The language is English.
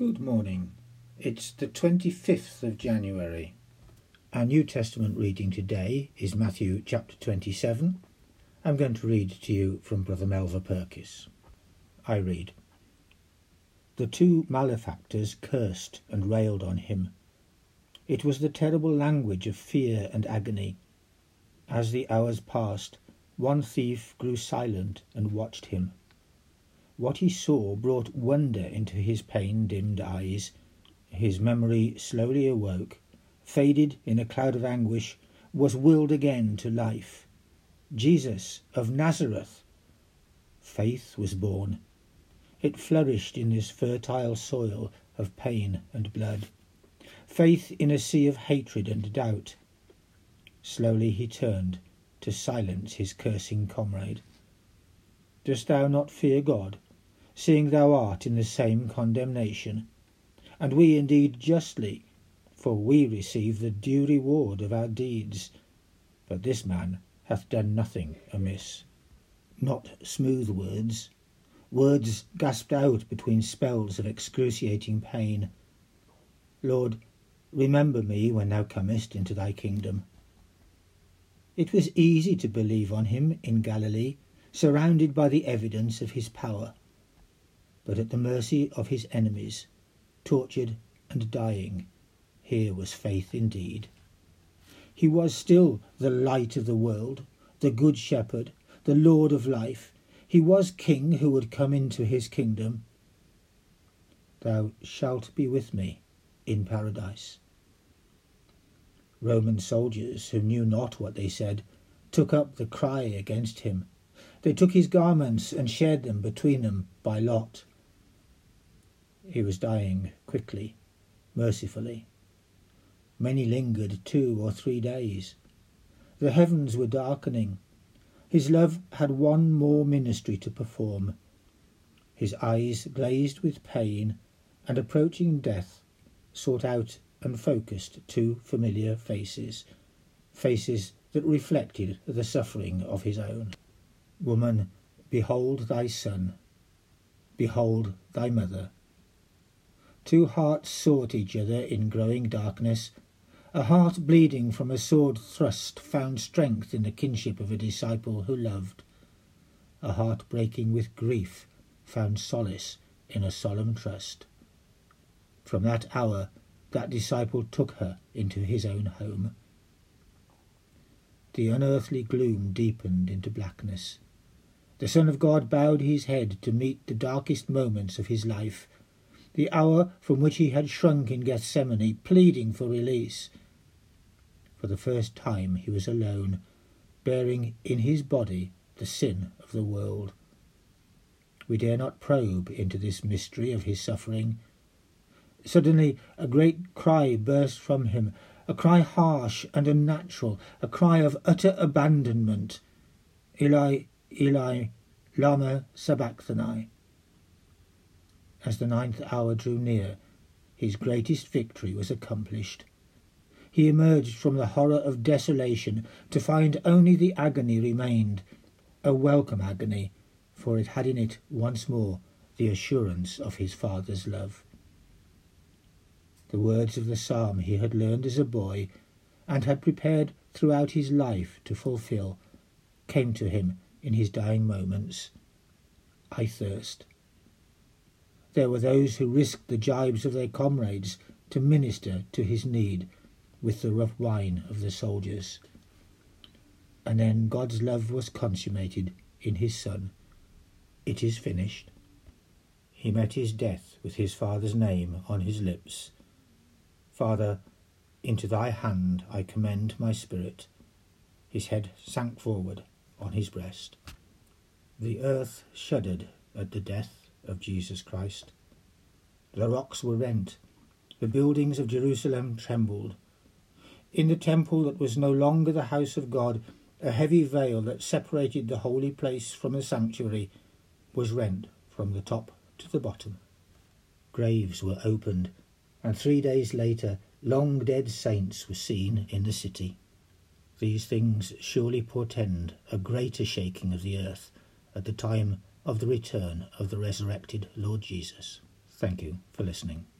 Good morning. It's the 25th of January. Our New Testament reading today is Matthew chapter 27. I'm going to read to you from Brother Melva Purkis. I read. The two malefactors cursed and railed on him. It was the terrible language of fear and agony. As the hours passed, one thief grew silent and watched him. What he saw brought wonder into his pain-dimmed eyes. His memory slowly awoke, faded in a cloud of anguish, was willed again to life. Jesus of Nazareth! Faith was born. It flourished in this fertile soil of pain and blood. Faith in a sea of hatred and doubt. Slowly he turned to silence his cursing comrade. Dost thou not fear God, seeing thou art in the same condemnation? And we indeed justly, for we receive the due reward of our deeds. But this man hath done nothing amiss. Not smooth words, words gasped out between spells of excruciating pain. Lord, remember me when thou comest into thy kingdom. It was easy to believe on him in Galilee, surrounded by the evidence of his power. But at the mercy of his enemies, tortured and dying, here was faith indeed. He was still the light of the world, the good shepherd, the Lord of life. He was King who would come into his kingdom. Thou shalt be with me in paradise. Roman soldiers, who knew not what they said, took up the cry against him. They took his garments and shared them between them by lot. He was dying quickly, mercifully. Many lingered 2 or 3 days. The heavens were darkening. His love had one more ministry to perform. His eyes, glazed with pain and approaching death, sought out and focused 2 familiar faces, faces that reflected the suffering of his own. Woman, behold thy son. Behold thy mother. 2 hearts sought each other in growing darkness. A heart bleeding from a sword thrust found strength in the kinship of a disciple who loved. A heart breaking with grief found solace in a solemn trust. From that hour, that disciple took her into his own home. The unearthly gloom deepened into blackness. The Son of God bowed his head to meet the darkest moments of his life, the hour from which he had shrunk in Gethsemane, pleading for release. For the first time he was alone, bearing in his body the sin of the world. We dare not probe into this mystery of his suffering. Suddenly a great cry burst from him, a cry harsh and unnatural, a cry of utter abandonment. Eli, Eli, lama sabachthani. As the 9th hour drew near, his greatest victory was accomplished. He emerged from the horror of desolation to find only the agony remained, a welcome agony, for it had in it once more the assurance of his Father's love. The words of the psalm he had learned as a boy and had prepared throughout his life to fulfill came to him in his dying moments. I thirst. There were those who risked the gibes of their comrades to minister to his need with the rough wine of the soldiers. And then God's love was consummated in his Son. It is finished. He met his death with his Father's name on his lips. Father, into thy hand I commend my spirit. His head sank forward on his breast. The earth shuddered at the death of Jesus Christ. The rocks were rent. The buildings of Jerusalem trembled. In the temple that was no longer the house of God, a heavy veil that separated the holy place from the sanctuary was rent from the top to the bottom. Graves were opened, and 3 days later long dead saints were seen in the city. These things surely portend a greater shaking of the earth at the time of the return of the resurrected Lord Jesus. Thank you for listening.